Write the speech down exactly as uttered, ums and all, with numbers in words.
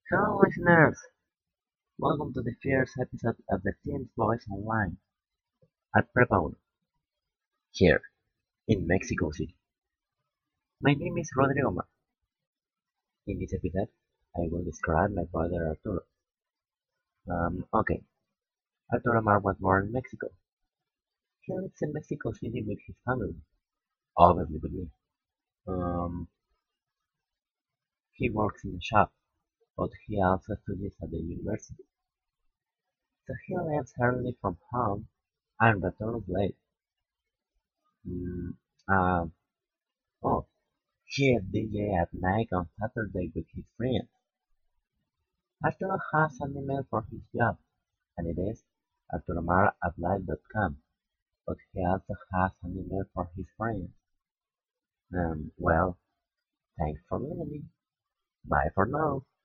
Hello, listeners! Welcome to the first episode of the Team's Voice Online at Prepon, here in Mexico City. My name is Rodrigo Mar. In this episode, I will describe my brother Arturo. Um, okay, Arturo Mar was born in Mexico. He lives in Mexico City with his family, obviously with me. Um, he works in a shop, but he also studies at the university. So he leaves early from home and returns late. Mm, um, oh, He is D J at night on Saturday with his friends. Arturo has an email for his job, and it is arturomar at live dot com, but he also has an email for his friends. Um, well, thanks for listening. Bye for now.